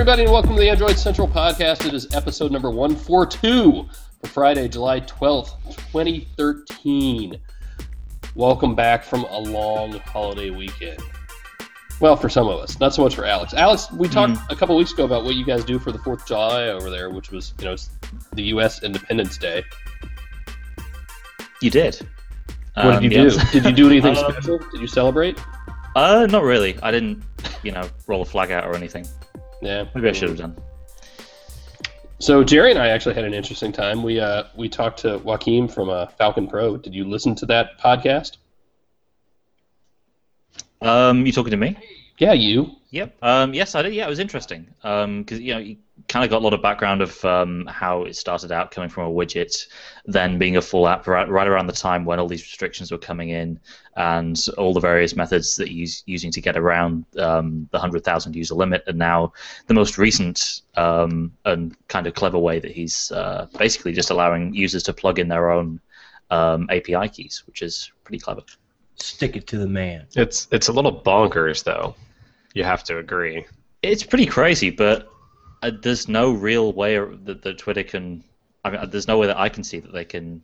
everybody, and welcome to the Android Central Podcast. It is episode number 142 for Friday, July 12th, 2013. Welcome back from a long holiday weekend. Well, for some of us, not so much for Alex. Alex, we talked a couple weeks ago about what you guys do for the 4th of July over there, which was, it's the U.S. Independence Day. You did. What did you do? Did you do anything special? Did you celebrate? Not really. I didn't, roll a flag out or anything. Yeah. Maybe I should have done. So Jerry and I actually had an interesting time. We talked to Joaquin from Falcon Pro. Did you listen to that podcast? You talking to me? Yeah, you. Yep. Yes, I did. Yeah, it was interesting. Because you kind of got a lot of background of how it started out, coming from a widget, then being a full app right around the time when all these restrictions were coming in, and all the various methods that he's using to get around the 100,000 user limit, and now the most recent and kind of clever way that he's basically just allowing users to plug in their own API keys, which is pretty clever. Stick it to the man. It's a little bonkers, though. You have to agree. It's pretty crazy, but there's no real way that Twitter can. I mean, there's no way that I can see that they can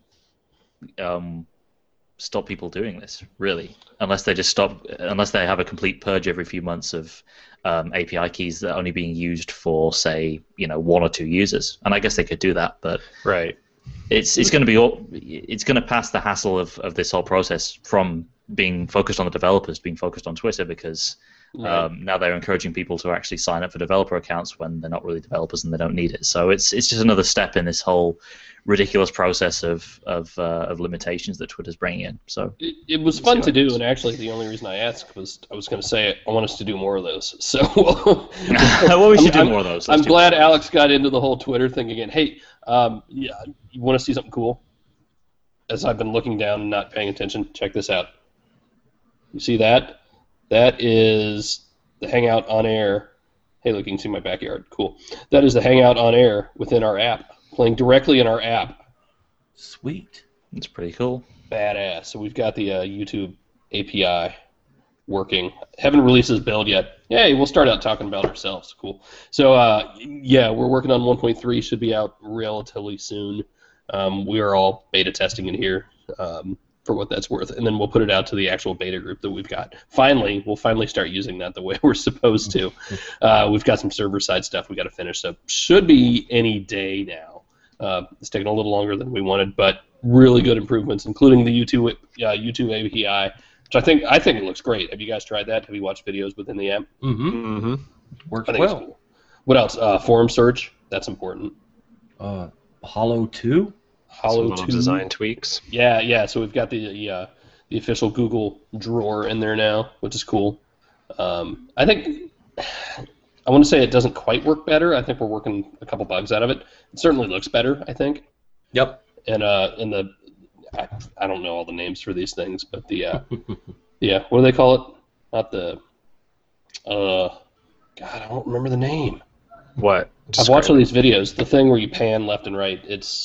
stop people doing this, really, unless they have a complete purge every few months of API keys that are only being used for, say, 1 or 2 users. And I guess they could do that, but right. It's going to pass the hassle of this whole process from being focused on the developers to being focused on Twitter, because now they're encouraging people to actually sign up for developer accounts when they're not really developers and they don't need it. So it's just another step in this whole ridiculous process of limitations that Twitter's bringing in. So it was fun to do, and actually the only reason I asked was I was going to say I want us to do more of those. So well, we should do more of those. I'm glad Alex got into the whole Twitter thing again. Hey, you want to see something cool? As I've been looking down and not paying attention, check this out. You see that? That is the Hangout on Air. Hey, look, you can see my backyard. Cool. That is the Hangout on Air within our app, playing directly in our app. Sweet. It's pretty cool. Badass. So we've got the YouTube API working. Haven't released this build yet. Hey, we'll start out talking about ourselves. Cool. So, we're working on 1.3. Should be out relatively soon. We are all beta testing in here. For what that's worth, and then we'll put it out to the actual beta group that we've got. We'll finally start using that the way we're supposed to. We've got some server-side stuff we got to finish, so should be any day now. It's taking a little longer than we wanted, but really good improvements, including the YouTube API, which I think it looks great. Have you guys tried that? Have you watched videos within the app? Mm-hmm. Works well. well. Cool. What else? Forum search. That's important. Hollow 2? Hollow 2 design tweaks. Yeah. So we've got the official Google drawer in there now, which is cool. I think I want to say it doesn't quite work better. I think we're working a couple bugs out of it. It certainly looks better, I think. Yep. And I don't know all the names for these things, but the what do they call it? Not the God, I don't remember the name. What? I've watched all these videos. The thing where you pan left and right.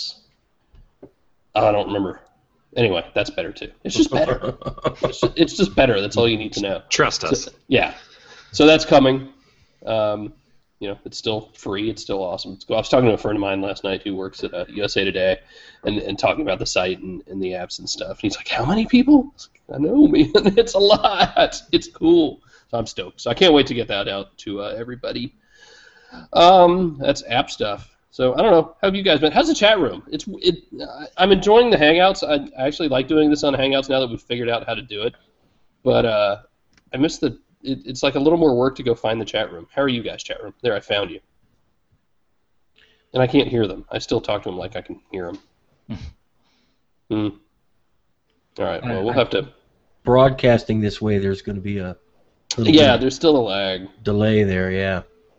I don't remember. Anyway, that's better too. It's just better. It's just better. That's all you need to know. Trust us. So, yeah. So that's coming. It's still free. It's still awesome. I was talking to a friend of mine last night who works at USA Today and talking about the site and the apps and stuff. And he's like, how many people? I know, man. It's a lot. It's cool. So I'm stoked. So I can't wait to get that out to everybody. That's app stuff. So I don't know. How have you guys been? How's the chat room? I'm enjoying the Hangouts. I actually like doing this on Hangouts now that we've figured out how to do it. But I miss it's like a little more work to go find the chat room. How are you guys, chat room? There, I found you. And I can't hear them. I still talk to them like I can hear them. All right. Well, we'll have to. Broadcasting this way, there's going to be a little there's still a lag. Delay there, yeah.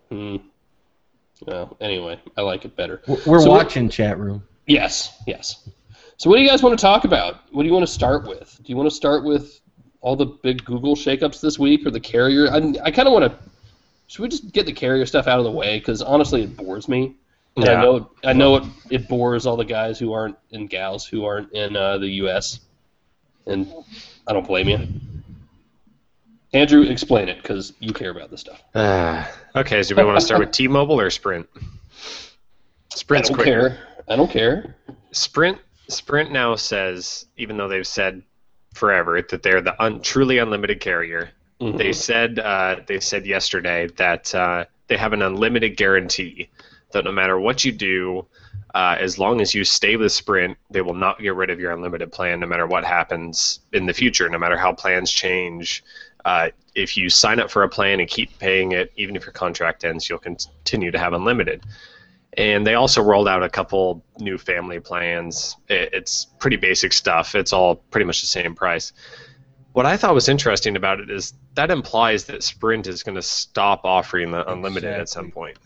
Well, anyway, I like it better. We're watching chat room. Yes. So what do you guys want to talk about? What do you want to start with? Do you want to start with all the big Google shakeups this week or the carrier? I kind of want to... Should we just get the carrier stuff out of the way? Because honestly, it bores me. And yeah. I know it bores all the guys who aren't and gals who aren't in the U.S. And I don't blame you. Andrew, explain it, because you care about this stuff. Okay, so do we want to start with T-Mobile or Sprint? Sprint's quicker. I don't care. Sprint now says, even though they've said forever that they're the truly unlimited carrier, they said yesterday that they have an unlimited guarantee that no matter what you do, as long as you stay with Sprint, they will not get rid of your unlimited plan no matter what happens in the future, no matter how plans change. If you sign up for a plan and keep paying it, even if your contract ends, you'll continue to have unlimited. And they also rolled out a couple new family plans. It's pretty basic stuff. It's all pretty much the same price. What I thought was interesting about it is that implies that Sprint is going to stop offering the unlimited at some point.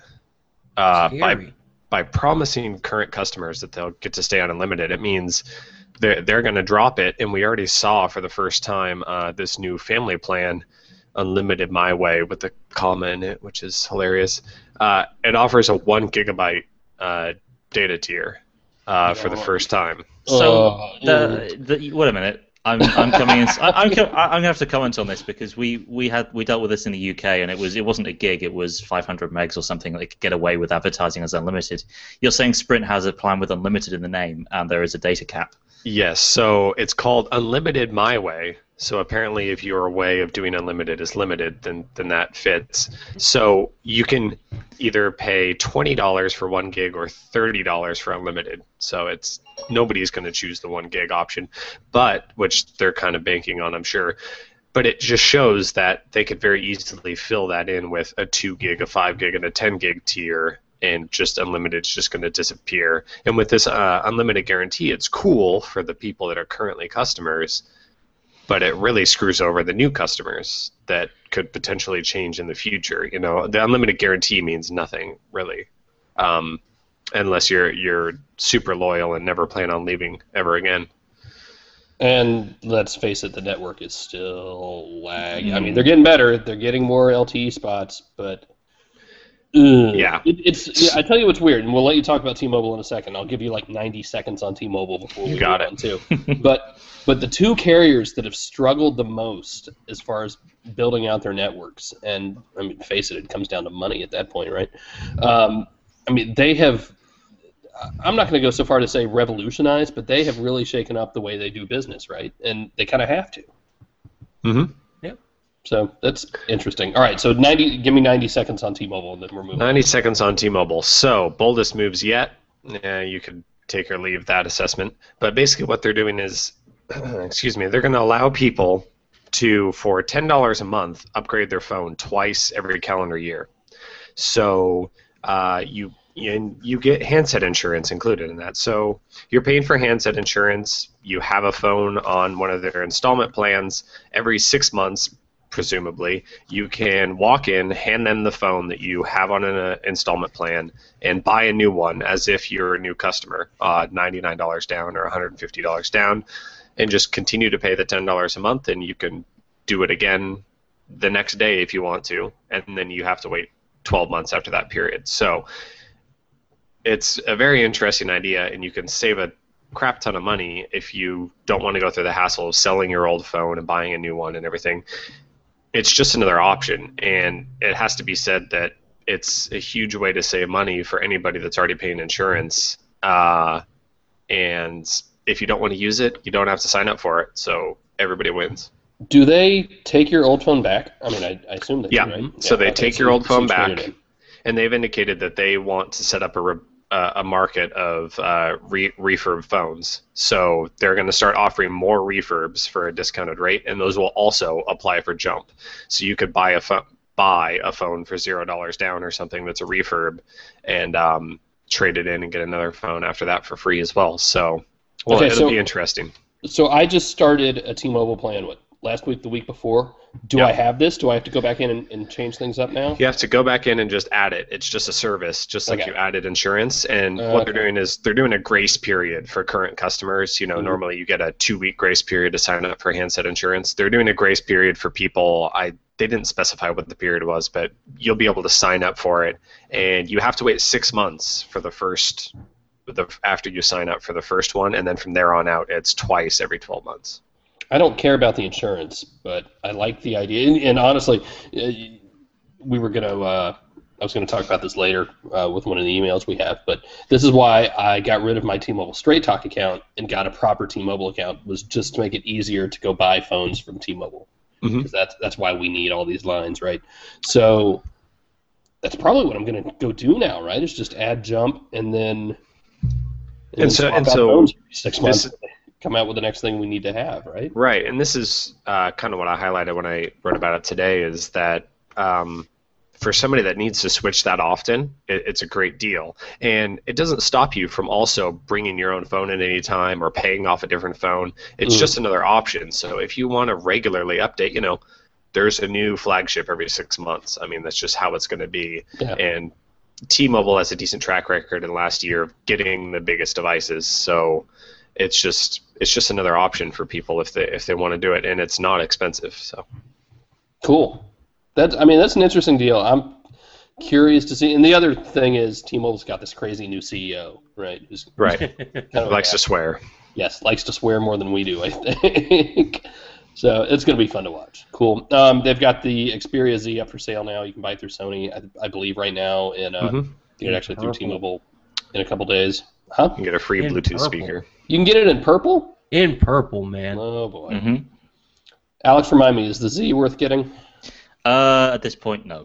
By promising current customers that they'll get to stay on unlimited, it means they're going to drop it. And we already saw for the first time this new family plan, Unlimited My Way, with the comma in it, which is hilarious. It offers a 1 gigabyte data tier for the first time. So wait a minute. I'm coming in. I'm gonna have to comment on this because we dealt with this in the UK and it wasn't a gig. It was 500 megs or something. They could get away with advertising as unlimited. You're saying Sprint has a plan with unlimited in the name and there is a data cap. Yes. So it's called Unlimited My Way. So apparently, if your way of doing unlimited is limited, then that fits. So you can either pay $20 for 1 gig or $30 for unlimited. So nobody's going to choose the 1 gig option, which they're kind of banking on, I'm sure. But it just shows that they could very easily fill that in with a 2 gig, a 5 gig, and a 10 gig tier, and just unlimited is just going to disappear. And with this unlimited guarantee, it's cool for the people that are currently customers. But it really screws over the new customers that could potentially change in the future. You know, the unlimited guarantee means nothing really, unless you're super loyal and never plan on leaving ever again. And let's face it, the network is still lagging. I mean, they're getting better. They're getting more LTE spots, but yeah, I tell you what's weird, and we'll let you talk about T-Mobile in a second. I'll give you like 90 seconds on T-Mobile before we got on too. But the two carriers that have struggled the most as far as building out their networks, and I mean, face it comes down to money at that point, right? I mean, they have. I'm not going to go so far to say revolutionized, but they have really shaken up the way they do business, right? And they kind of have to. Mm-hmm. So that's interesting. All right, so give me 90 seconds on T-Mobile, and then we're moving. 90 seconds on T-Mobile. So, boldest moves yet. You could take or leave that assessment. But basically what they're doing is, they're going to allow people to, for $10 a month, upgrade their phone twice every calendar year. So you get handset insurance included in that. So you're paying for handset insurance. You have a phone on one of their installment plans every 6 months. Presumably, you can walk in, hand them the phone that you have on an installment plan, and buy a new one as if you're a new customer, $99 down or $150 down, and just continue to pay the $10 a month, and you can do it again the next day if you want to, and then you have to wait 12 months after that period. So it's a very interesting idea, and you can save a crap ton of money if you don't want to go through the hassle of selling your old phone and buying a new one and everything. It's just another option, and it has to be said that it's a huge way to save money for anybody that's already paying insurance. And if you don't want to use it, you don't have to sign up for it, so everybody wins. Do they take your old phone back? I mean, I assume they do, right? So they take your old phone back, and they've indicated that they want to set up a market of refurb phones. So they're going to start offering more refurbs for a discounted rate, and those will also apply for Jump. So you could buy a phone for $0 down or something that's a refurb, and trade it in and get another phone after that for free as well. So it'll be interesting. So I just started a T-Mobile plan, last week, the week before? Do I have this? Do I have to go back in and change things up now? You have to go back in and just add it. It's just a service, just like you added insurance. And what they're doing is they're doing a grace period for current customers. You know, normally you get a 2-week grace period to sign up for handset insurance. They're doing a grace period for people. They didn't specify what the period was, but you'll be able to sign up for it. And you have to wait 6 months for after you sign up for the first one, and then from there on out, it's twice every 12 months. I don't care about the insurance, but I like the idea. And honestly, we were gonna. I was going to talk about this later with one of the emails we have, but this is why I got rid of my T-Mobile Straight Talk account and got a proper T-Mobile account, was just to make it easier to go buy phones from T-Mobile. Because that's why we need all these lines, right? So that's probably what I'm going to go do now, right? Is just add Jump and then swap out phones every 6 months. Come out with the next thing we need to have, right? Right, and this is kind of what I highlighted when I wrote about it today, is that for somebody that needs to switch that often, it's a great deal. And it doesn't stop you from also bringing your own phone at any time or paying off a different phone. It's just another option. So if you want to regularly update, there's a new flagship every 6 months. I mean, that's just how it's going to be. Yeah. And T-Mobile has a decent track record in the last year of getting the biggest devices. So it's just another option for people if they want to do it, and it's not expensive. So cool. That's an interesting deal. I'm curious to see. And the other thing is, T-Mobile's got this crazy new CEO, right? Who's kind of likes to swear. Yes, likes to swear more than we do, I think. So it's going to be fun to watch. Cool. They've got the Xperia Z up for sale now. You can buy it through Sony, I believe, right now, and you get it actually through T-Mobile in a couple days. Huh? You can get a free Bluetooth speaker. You can get it in purple? In purple, man. Oh, boy. Alex, remind me, is the Z worth getting? At this point, no.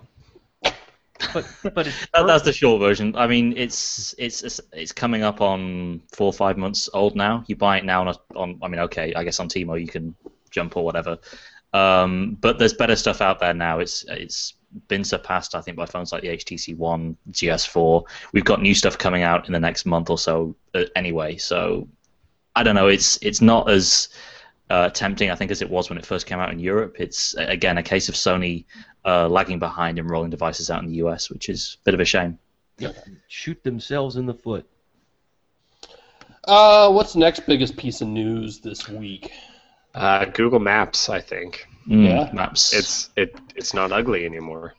But that's the short version. I mean, it's coming up on 4 or 5 months old now. You buy it now on I mean, okay, I guess on T-Mobile you can Jump or whatever. But there's better stuff out there now. It's been surpassed, I think, by phones like the HTC One, GS4. We've got new stuff coming out in the next month or so anyway. So I don't know. It's not as tempting, I think, as it was when it first came out in Europe. It's, again, a case of Sony lagging behind and rolling devices out in the US, which is a bit of a shame. Shoot themselves in the foot. What's the next biggest piece of news this week? Google Maps, I think. Yeah, Maps. It's not ugly anymore.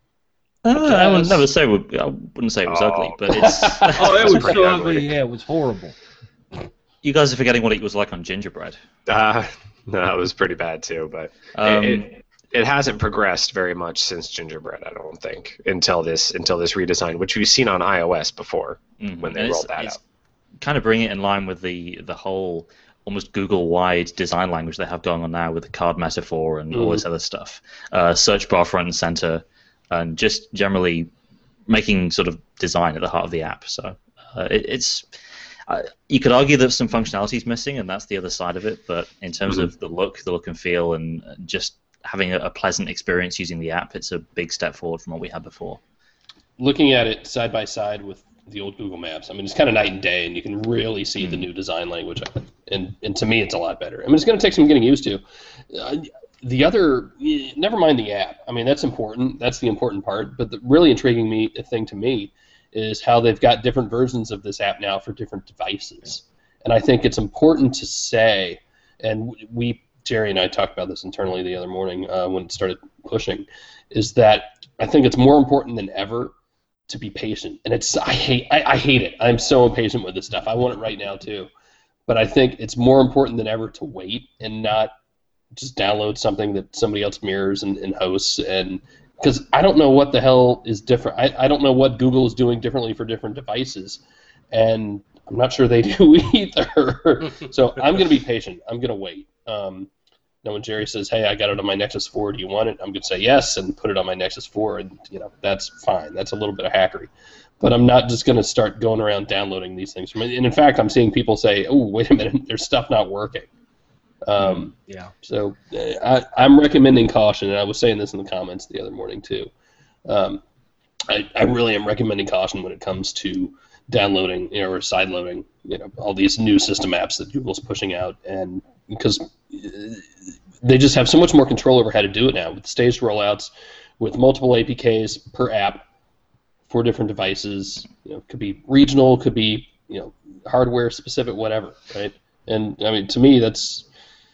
I would never say. I wouldn't say it was ugly, but it's. It was so ugly. Yeah, it was horrible. You guys are forgetting what it was like on Gingerbread. No, it was pretty bad too. But it hasn't progressed very much since Gingerbread, I don't think, until this redesign, which we've seen on iOS before when they rolled that out. Kind of bring it in line with the whole almost Google-wide design language they have going on now with the card metaphor and all this other stuff. Search bar front and center, and just generally making sort of design at the heart of the app. So it's you could argue that some functionality is missing, and that's the other side of it. But in terms of the look and feel, and just having a pleasant experience using the app, it's a big step forward from what we had before. Looking at it side by side with the old Google Maps, I mean, it's kind of night and day, and you can really see the new design language. And to me, it's a lot better. I mean, it's going to take some getting used to. The other, never mind the app. I mean, that's important. That's the important part. But the really intriguing thing to me is how they've got different versions of this app now for different devices. And I think it's important to say, and Jerry and I talked about this internally the other morning when it started pushing, is that I think it's more important than ever to be patient. And I hate it. I'm so impatient with this stuff. I want it right now too. But I think it's more important than ever to wait and not just download something that somebody else mirrors and hosts. And because I don't know what the hell is different. I don't know what Google is doing differently for different devices. And I'm not sure they do either. So I'm going to be patient. I'm going to wait. When Jerry says, hey, I got it on my Nexus 4, do you want it? I'm going to say yes and put it on my Nexus 4, and that's fine. That's a little bit of hackery. But I'm not just going to start going around downloading these things. And in fact, I'm seeing people say, oh, wait a minute, there's stuff not working. So I'm recommending caution, and I was saying this in the comments the other morning too. I really am recommending caution when it comes to downloading or sideloading all these new system apps that Google's pushing out, and because they just have so much more control over how to do it now with staged rollouts, with multiple APKs per app for different devices. Could be regional, could be hardware specific, whatever, right? And I mean, to me, that's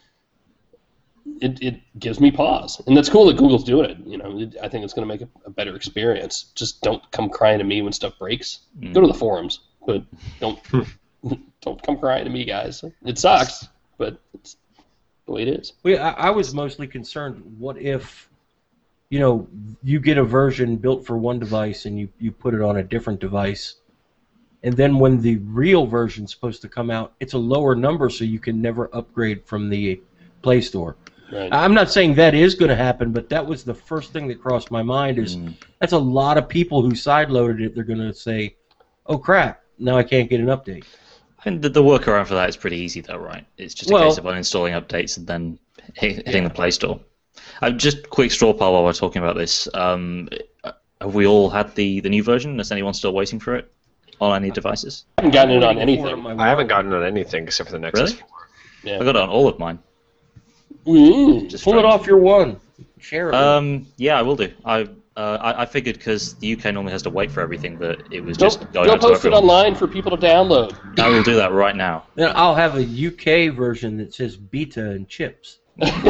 it gives me pause, and that's cool that Google's doing it. I think it's going to make a better experience. Just don't come crying to me when stuff breaks. Go to the forums, but don't come crying to me, guys. It sucks, but the way it is. Well, I was mostly concerned, what if, you get a version built for one device and you put it on a different device, and then when the real version's supposed to come out, it's a lower number, so you can never upgrade from the Play Store. Right. I'm not saying that is going to happen, but that was the first thing that crossed my mind is that's a lot of people who sideloaded it. They're going to say, oh, crap, now I can't get an update. And the workaround for that is pretty easy, though, right? It's just a case of uninstalling updates and then hitting the Play Store. Just quick straw poll while we're talking about this. Have we all had the new version? Is anyone still waiting for it on any devices? I haven't gotten it on anything. I haven't gotten it on anything except for the Nexus 4. Yeah. I got it on all of mine. Just pull it off your one. Share it. Yeah, I will do. I figured because the UK normally has to wait for everything that it was just going go out to post it everyone. online for people to download. I will do that right now. Then I'll have a UK version that says beta and chips.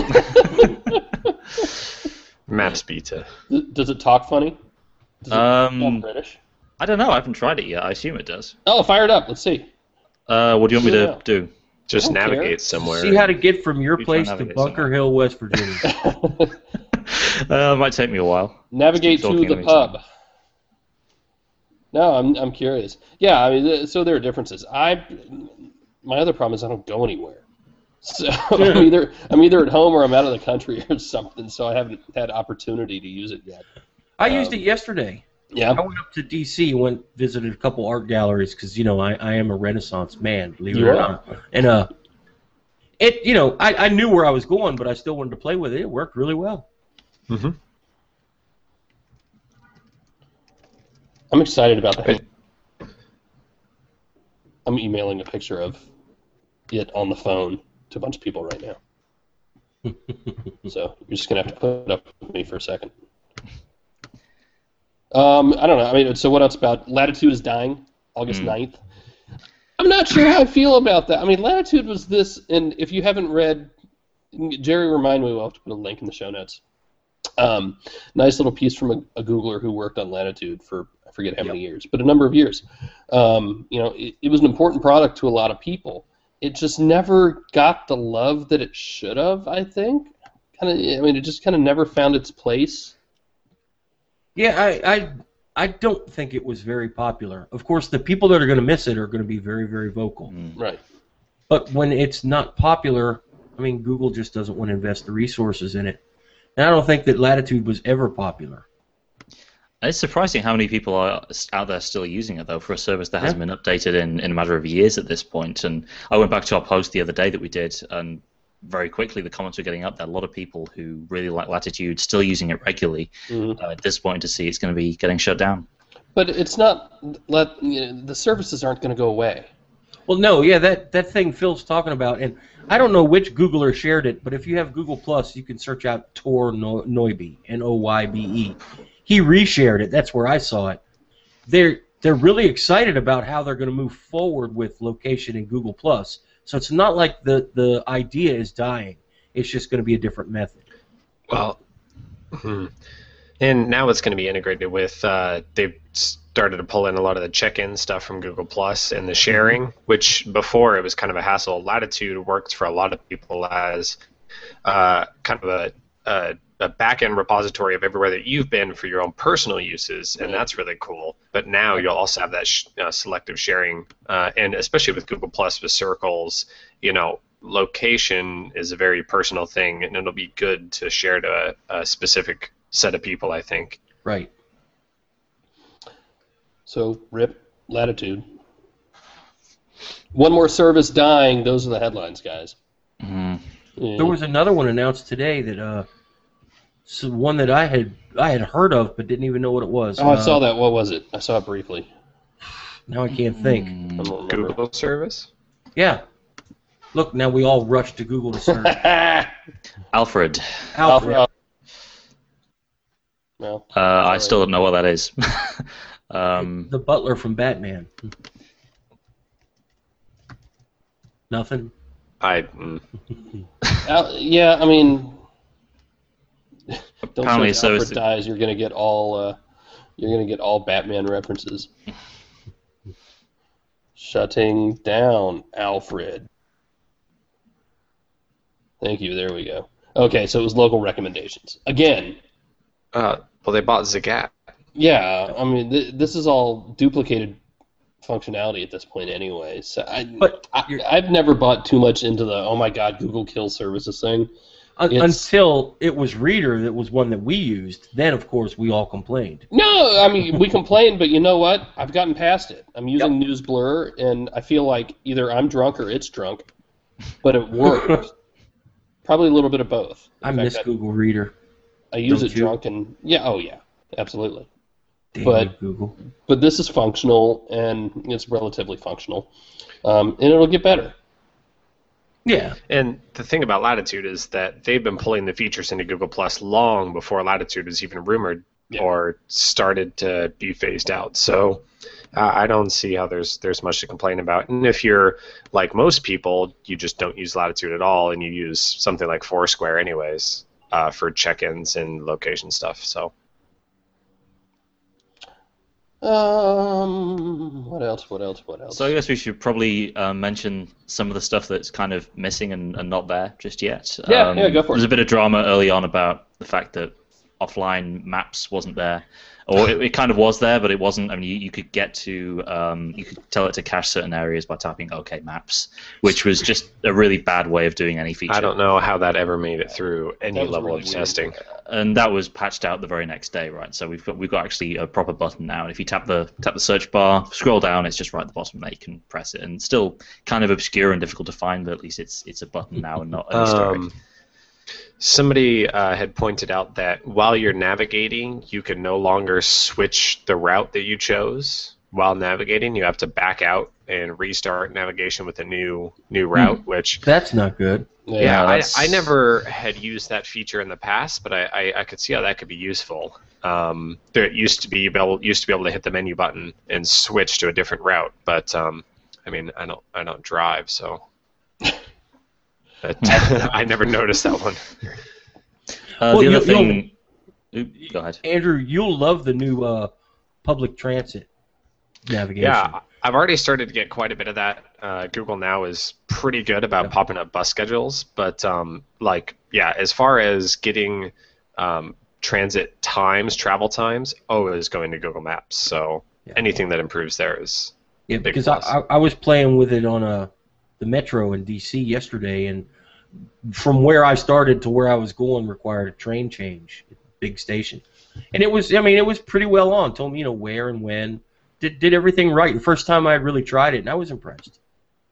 Maps beta. Does it talk funny? Does it talk British? I don't know. I haven't tried it yet. I assume it does. Oh, fire it up. Let's see. What do you want me to do? Just navigate somewhere. See how to get from your place to Bunker Hill, West Virginia. It might take me a while. Navigate to the pub. No, I'm curious. Yeah, I mean, so there are differences. My other problem is I don't go anywhere. So I'm either at home or I'm out of the country or something. So I haven't had opportunity to use it yet. I used it yesterday. Yeah. I went up to D.C. visited a couple art galleries because I am a Renaissance man. Believe it You or are. not. And I knew where I was going, but I still wanted to play with it. It worked really well. Mm-hmm. I'm excited about that. I'm emailing a picture of it on the phone to a bunch of people right now. So you're just gonna have to put up with me for a second. I don't know. I mean, so what else about Latitude is dying, August 9th? I'm not sure how I feel about that. I mean, Latitude was this, and if you haven't read, Jerry, remind me, we'll have to put a link in the show notes. Nice little piece from a Googler who worked on Latitude for, I forget how many years, but a number of years. It was an important product to a lot of people. It just never got the love that it should have, I think. It just kind of never found its place. Yeah, I don't think it was very popular. Of course, the people that are going to miss it are going to be very, very vocal. Right. But when it's not popular, Google just doesn't want to invest the resources in it. And I don't think that Latitude was ever popular. It's surprising how many people are out there still using it, though, for a service that hasn't been updated in a matter of years at this point. And I went back to our post the other day that we did, and very quickly the comments were getting up there. A lot of people who really like Latitude still using it regularly. At this point, to see it's going to be getting shut down. But it's not. The services aren't going to go away. Well, no, yeah, that thing Phil's talking about, and I don't know which Googler shared it, but if you have Google Plus, you can search out Tor Noybe, Noybe. He reshared it. That's where I saw it. They're really excited about how they're going to move forward with location in Google Plus. So it's not like the idea is dying. It's just going to be a different method. Well, and now it's going to be integrated with. They've started to pull in a lot of the check-in stuff from Google Plus and the sharing, which before it was kind of a hassle. Latitude works for a lot of people as kind of a back-end repository of everywhere that you've been for your own personal uses, and that's really cool. But now you'll also have that selective sharing, and especially with Google Plus with circles, location is a very personal thing, and it'll be good to share to a specific set of people, I think. Right. So, RIP Latitude. One more service dying. Those are the headlines, guys. Mm-hmm. Yeah. There was another one announced today that one that I had heard of but didn't even know what it was. Oh, I saw that. What was it? I saw it briefly. Now I can't think. I don't remember. Google service? Yeah. Look, now we all rush to Google to search. Alfred. Alfred. Well, I still don't know what that is. The butler from Batman. Nothing? yeah, I mean, don't Apparently say Alfred so dies. You're gonna get all Batman references. Shutting down Alfred. Thank you. There we go. Okay, so it was local recommendations. Again, Well, they bought Zagat. yeah, I mean, this is all duplicated functionality at this point anyway. So I've never bought too much into the, oh my god, Google kills services thing. Until it was Reader that was one that we used. Then, of course, we all complained. No, I mean, we complained, but you know what? I've gotten past it. I'm using News Blur, and I feel like either I'm drunk or it's drunk, but it worked. Probably a little bit of both. I miss Google Reader. I use Don't it you? drunk, and yeah, absolutely. Damn But- you, Google. But this is functional, and it's relatively functional, and it'll get better. Yeah. And the thing about Latitude is that they've been pulling the features into Google Plus long before Latitude was even rumored or started to be phased out. So I don't see how there's much to complain about. And if you're like most people, you just don't use Latitude at all, and you use something like Foursquare anyways for check-ins and location stuff. So. What else? So I guess we should probably mention some of the stuff that's kind of missing and not there just yet. Yeah, go for it. There's a bit of drama early on about the fact that offline maps wasn't there, or it kind of was there, but it wasn't. I mean, you could get to, you could tell it to cache certain areas by typing OK Maps, which was just a really bad way of doing any feature. I don't know how that ever made it through any level really of weird. testing. And that was patched out the very next day, right? So we've got actually a proper button now, and if you tap the search bar, scroll down, it's just right at the bottom there. You can press it, and it's still kind of obscure and difficult to find, but at least it's a button now and not an Easter egg. Somebody had pointed out that while you're navigating, you can no longer switch the route that you chose while navigating. You have to back out and restart navigation with a new route, which That's not good. yeah, that's- I never had used that feature in the past, but I could see how that could be useful. There used to be able to hit the menu button and switch to a different route, but I mean I don't drive, so but I never noticed that one. Well, The other you'll- thing. Go ahead. Andrew, you'll love the new public transit navigation. Yeah, I've already started to get quite a bit of that. Google Now is pretty good about popping up bus schedules, but as far as getting transit times, travel times, is going to Google Maps. So anything that improves there is Yeah, big because plus. I was playing with it on the Metro in D.C. yesterday, and from where I started to where I was going required a train change at the big station. And it was pretty well on. Told me, where and when. Did everything right. The first time I had really tried it, and I was impressed.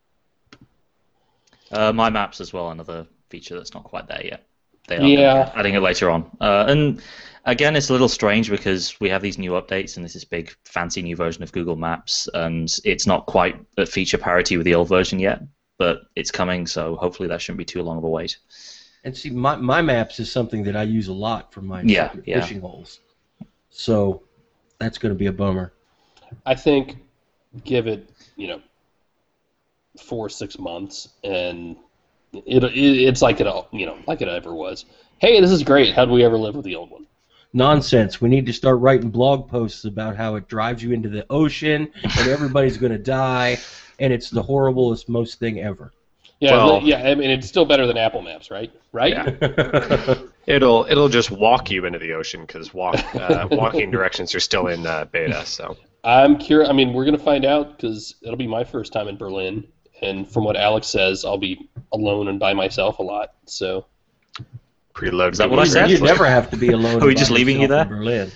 My Maps as well, another feature that's not quite there yet. They are Yeah. adding it later on. And again, it's a little strange because we have these new updates and this is big, fancy new version of Google Maps, and it's not quite at feature parity with the old version yet, but it's coming, so hopefully that shouldn't be too long of a wait. And see, my Maps is something that I use a lot for my Yeah, secret yeah. fishing holes. So that's going to be a bummer. I think give it 4 or 6 months, and it's like it all like it ever was. Hey, this is great. How do we ever live with the old one? Nonsense. We need to start writing blog posts about how it drives you into the ocean and everybody's going to die, and it's the horriblest, most thing ever. Yeah, Well- I mean it's still better than Apple Maps, right? Right? Yeah. It'll just walk you into the ocean because walking directions are still in beta. So I'm curious. I mean, we're going to find out because it'll be my first time in Berlin, and from what Alex says, I'll be alone and by myself a lot. So preload. Is that what I said? You never have to be alone. Are we by just leaving you yourself there? in Berlin.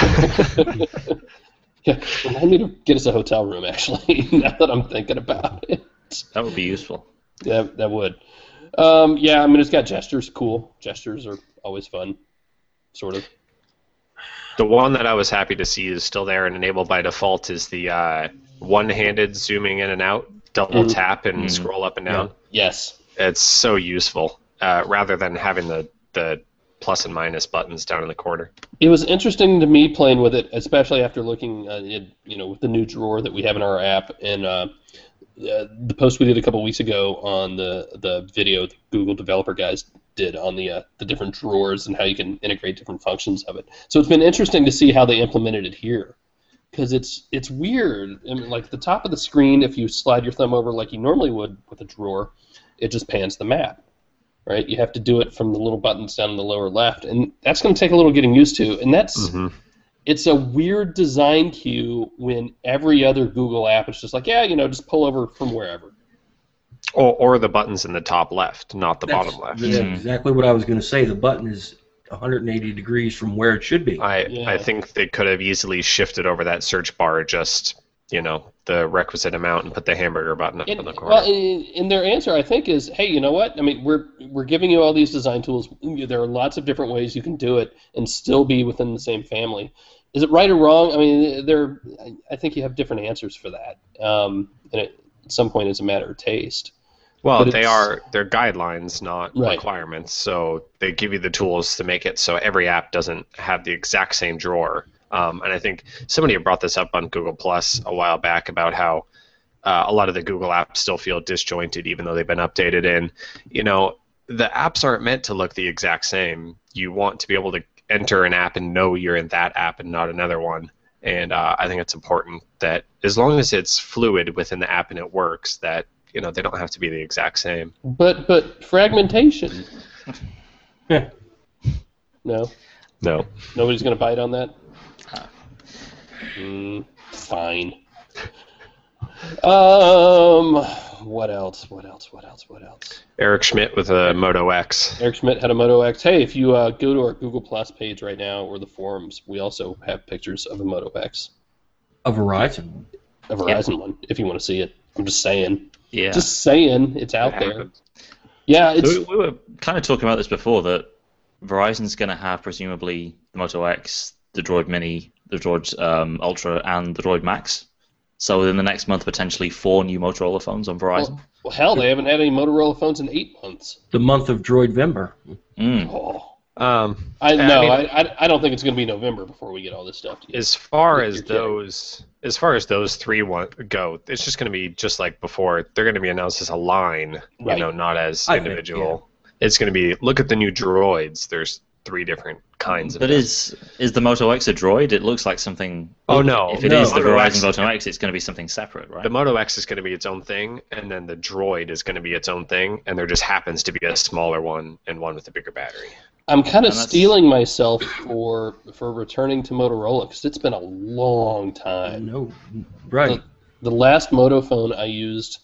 yeah, remind me to get us a hotel room. Actually, now that I'm thinking about it, That would be useful. yeah, that would. Yeah, I mean, it's got gestures. Cool. Gestures are always fun, sort of. The one that I was happy to see is still there and enabled by default is the one-handed zooming in and out, double tap and scroll up and down. Yes. It's so useful rather than having the plus and minus buttons down in the corner. It was interesting to me playing with it, especially after looking at with the new drawer that we have in our app, and the post we did a couple weeks ago on the video the Google developer guys did on the different drawers and how you can integrate different functions of it. So it's been interesting to see how they implemented it here, because it's weird. I mean, like the top of the screen, if you slide your thumb over like you normally would with a drawer, it just pans the map. right? You have to do it from the little buttons down in the lower left, and that's going to take a little getting used to. And that's it's a weird design cue when every other Google app is just like, yeah, just pull over from wherever. Or the buttons in the top left, not the bottom left. That's exactly what I was going to say. The button is 180 degrees from where it should be. I think they could have easily shifted over that search bar just, the requisite amount and put the hamburger button up in the corner. Well, in their answer, I think, is, hey, you know what? I mean, we're giving you all these design tools. There are lots of different ways you can do it and still be within the same family. Is it right or wrong? I mean, I think you have different answers for that. And at some point, it's a matter of taste. Well, they're guidelines, not requirements. So they give you the tools to make it so every app doesn't have the exact same drawer. And I think somebody had brought this up on Google Plus a while back about how a lot of the Google apps still feel disjointed even though they've been updated. And, the apps aren't meant to look the exact same. You want to be able to enter an app and know you're in that app and not another one. And I think it's important that as long as it's fluid within the app and it works, that they don't have to be the exact same. But fragmentation. No. Nobody's going to bite on that. Fine. What else? Eric Schmidt with a Moto X. Eric Schmidt had a Moto X. Hey, if you go to our Google Plus page right now or the forums, we also have pictures of a Moto X. A Verizon. A Verizon one, if you want to see it. I'm just saying. Yeah. Just saying, it's out there. Yeah, it's. We were kind of talking about this before, that Verizon's going to have presumably the Moto X, the Droid Mini, the Droid Ultra, and the Droid Max. So within the next month, potentially 4 new Motorola phones on Verizon. Well, hell, they haven't had any Motorola phones in 8 months. The month of Droidvember. I don't think it's going to be November before we get all this stuff. As far as those three go, it's just going to be just like before. They're going to be announced as a line, not as individual. It's going to be, look at the new droids. There's 3 different kinds of them. But is the Moto X a droid? It looks like something. Oh, no. If it is the Verizon Moto X, it's going to be something separate, right? The Moto X is going to be its own thing, and then the droid is going to be its own thing, and there just happens to be a smaller one and one with a bigger battery. I'm kind of steeling myself for returning to Motorola because it's been a long time. No, right. The last Moto phone I used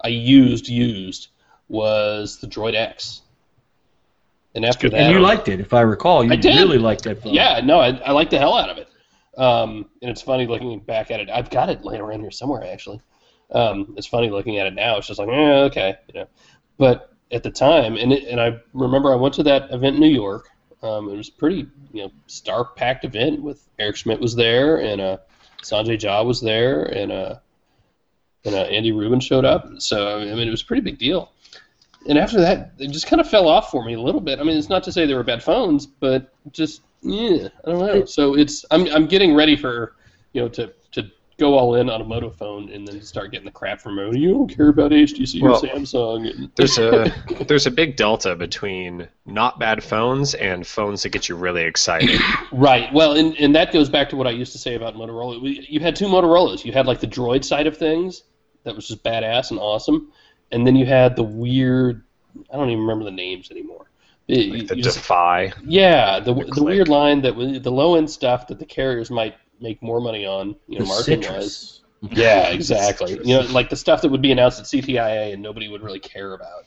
was the Droid X. And after that, and you liked it, if I recall. You really liked that phone. Yeah, no, I liked the hell out of it. And it's funny looking back at it. I've got it laying around here somewhere, actually. It's funny looking at it now. It's just like, okay, But at the time, and I remember I went to that event in New York. It was a pretty, star-packed event with Eric Schmidt was there, and Sanjay Jha was there, and Andy Rubin showed up. So it was a pretty big deal. And after that, it just kind of fell off for me a little bit. I mean, it's not to say they were bad phones, but just I don't know. So I'm getting ready for to go all in on a Moto phone and then start getting the crap from Moto. You don't care about HTC or Samsung. There's a big delta between not bad phones and phones that get you really excited. Right. Well, and that goes back to what I used to say about Motorola. You had 2 Motorolas. You had like the Droid side of things that was just badass and awesome. And then you had the weird, I don't even remember the names anymore. Like the Defy. Yeah, the weird line that the low-end stuff that the carriers might make more money on, marketing-wise. Yeah, exactly. Like the stuff that would be announced at CTIA and nobody would really care about.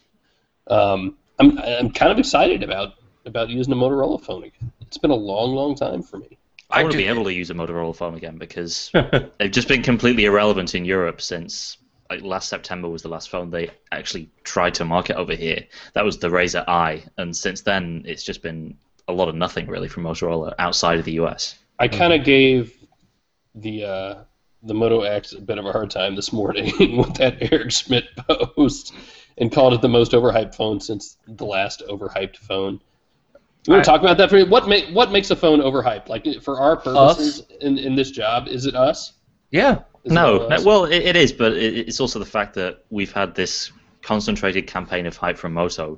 I'm kind of excited about using a Motorola phone again. It's been a long, long time for me. I want to be able to use a Motorola phone again because they've just been completely irrelevant in Europe since... last September was the last phone they actually tried to market over here. That was the Razr I, and since then it's just been a lot of nothing really from Motorola outside of the US. I kind of gave the Moto X a bit of a hard time this morning with that Eric Schmidt post and called it the most overhyped phone since the last overhyped phone. You want to talk about that for me? What makes a phone overhyped? Like for our purposes in this job, is it us? Yeah. Well, it is, but it's also the fact that we've had this concentrated campaign of hype from Moto.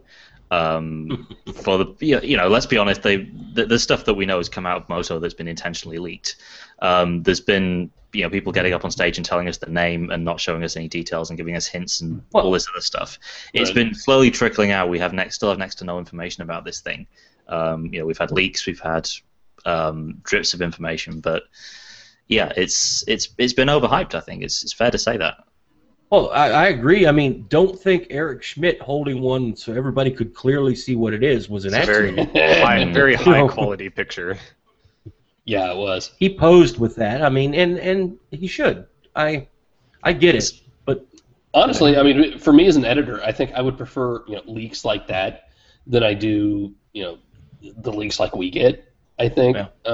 For the let's be honest, the stuff that we know has come out of Moto that's been intentionally leaked. There's been people getting up on stage and telling us the name and not showing us any details and giving us hints and all this other stuff. It's been slowly trickling out. We still have next to no information about this thing. We've had leaks, we've had drips of information, but yeah, it's been overhyped. I think it's fair to say that. Well, I agree. I mean, don't think Eric Schmidt holding one so everybody could clearly see what it is was an accident. Very high quality picture. Yeah, it was. He posed with that. I mean, and he should. I get it, but honestly, I mean, for me as an editor, I think I would prefer leaks like that than I do the leaks like we get. I think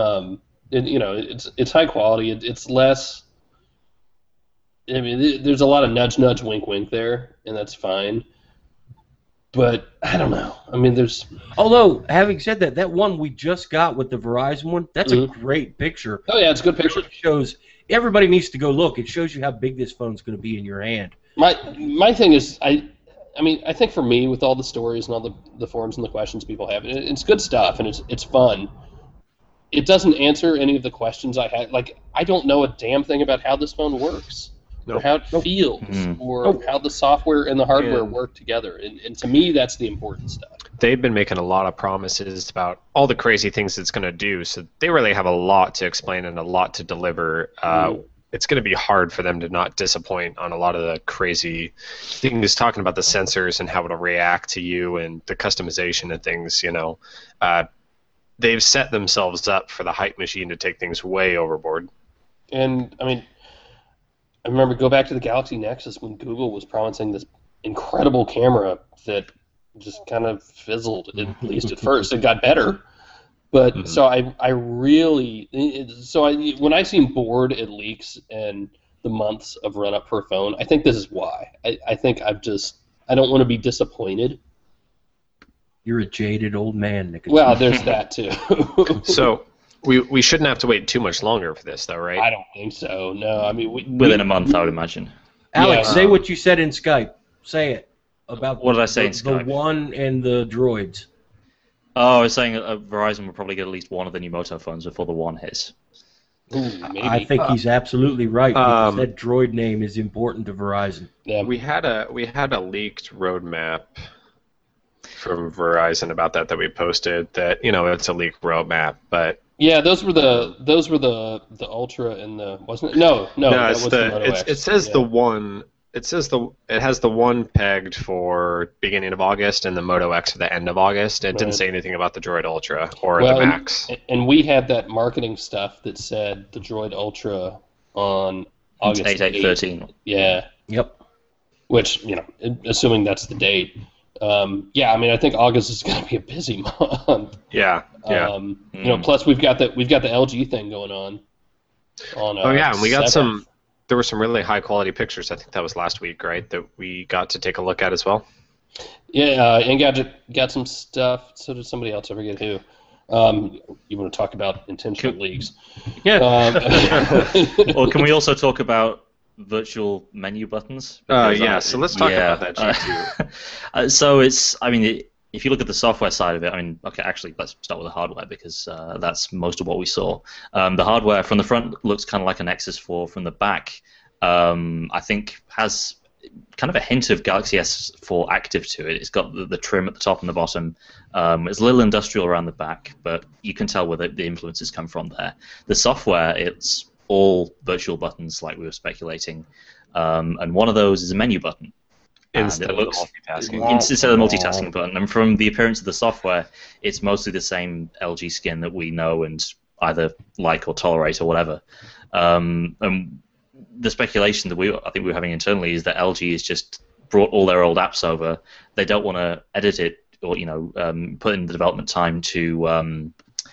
it's high quality. It's less. I mean, there's a lot of nudge, wink, wink there, and that's fine. But I don't know. I mean, there's. Although, having said that, that one we just got with the Verizon one, that's a great picture. Oh yeah, it's a good picture. It shows everybody needs to go look. It shows you how big this phone's going to be in your hand. My thing is, I think for me, with all the stories and all the forums and the questions people have, it's good stuff and it's fun. It doesn't answer any of the questions I had. Like, I don't know a damn thing about how this phone works. Or how it feels, or how the software and the hardware work together. And to me, that's the important stuff. They've been making a lot of promises about all the crazy things it's going to do, so they really have a lot to explain and a lot to deliver. It's going to be hard for them to not disappoint on a lot of the crazy things, talking about the sensors and how it'll react to you and the customization and things, They've set themselves up for the hype machine to take things way overboard. And, I mean, I remember go back to the Galaxy Nexus when Google was promising this incredible camera that just kind of fizzled, at least at first. It got better. But so I really when I seem bored at leaks and the months of run up for a phone, I think this is why. I think I don't want to be disappointed. You're a jaded old man, Nick. Well, there's that too. So we shouldn't have to wait too much longer for this, though, right? I don't think so. No, I mean within a month, I would imagine. Alex, say what you said in Skype. Say it about what did I say in Skype? The One and the Droids. Oh, I was saying Verizon will probably get at least one of the new Moto phones before the One hits. Maybe. I think he's absolutely right. Because that Droid name is important to Verizon. Yeah. We had a leaked roadmap from Verizon about that we posted. That it's a leaked roadmap, but. Yeah, those were the Ultra and the wasn't it? No, that was the Moto X. It says the One. It has the One pegged for beginning of August and the Moto X for the end of August. It didn't say anything about the Droid Ultra or the Max. And we had that marketing stuff that said the Droid Ultra on August 8/13. Yeah. Yep. Which assuming that's the date. I mean, I think August is going to be a busy month. Yeah. Plus we've got the LG thing going on. And we got there were some really high quality pictures. I think that was last week, right? That we got to take a look at as well. Yeah, Engadget got some stuff. So did somebody else. I forget who. You want to talk about intentional leaks? Yeah. Well, can we also talk about virtual menu buttons? So let's talk about that too. So if you look at the software side of it, actually, let's start with the hardware because that's most of what we saw. The hardware from the front looks kind of like a Nexus 4. From the back, I think has kind of a hint of Galaxy S4 Active to it. It's got the trim at the top and the bottom. It's a little industrial around the back, but you can tell where the influences come from there. The software, it's all virtual buttons like we were speculating, and one of those is a menu button. Instead of the multitasking. Instead of the multitasking button. And from the appearance of the software, it's mostly the same LG skin that we know and either like or tolerate or whatever. And the speculation that I think we were having internally is that LG has just brought all their old apps over. They don't want to edit it or put in the development time to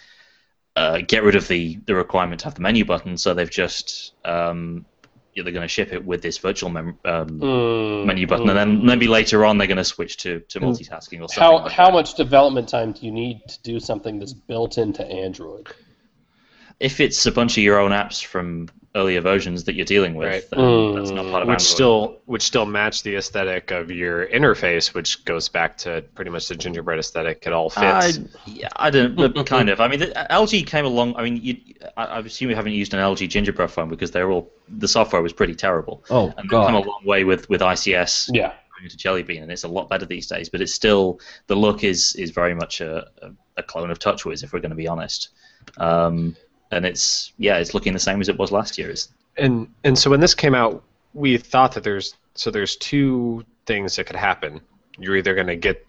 get rid of the requirement to have the menu button. So they've just they're going to ship it with this virtual menu button, and then maybe later on they're going to switch to multitasking or something. How much development time do you need to do something that's built into Android? If it's a bunch of your own apps from earlier versions that you're dealing with, Right. then that's not part of Which still match the aesthetic of your interface, which goes back to pretty much the gingerbread aesthetic. It all fits. I don't, but kind of. I mean, LG came along. I mean, I assume you haven't used an LG gingerbread phone because the software was pretty terrible. Oh, and God. they've come a long way with ICS. Yeah. To Jelly Bean, and it's a lot better these days. But it's still, the look is very much a clone of TouchWiz, if we're going to be honest. And it's looking the same as it was last year. And so when this came out, we thought that there's two things that could happen. You're either going to get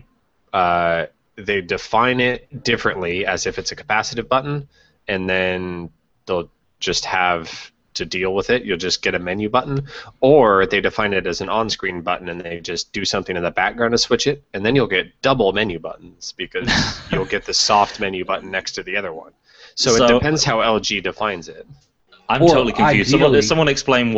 they define it differently as if it's a capacitive button, and then they'll just have to deal with it. You'll just get a menu button, or they define it as an on-screen button and they just do something in the background to switch it, and then you'll get double menu buttons because you'll get the soft menu button next to the other one. So it depends how LG defines it. I'm Or totally confused. ideally- Someone explain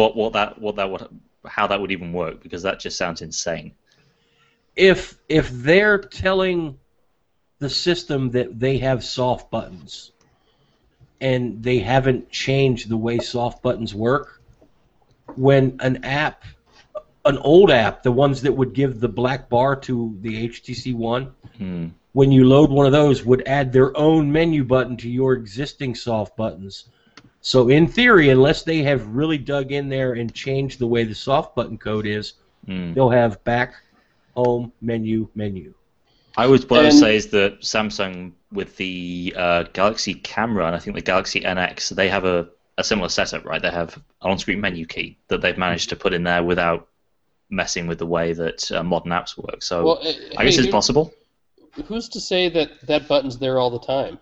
how that would even work, because that just sounds insane. If they're telling the system that they have soft buttons and they haven't changed the way soft buttons work, when an old app, the ones that would give the black bar to the HTC One, when you load one of those, would add their own menu button to your existing soft buttons. So in theory, unless they have really dug in there and changed the way the soft button code is, they'll have back, home, menu. What I would say is that Samsung, with the Galaxy camera and I think the Galaxy NX, they have a similar setup, right? They have an on-screen menu key that they've managed to put in there without messing with the way that modern apps work. So I guess it's possible. Who's to say that button's there all the time?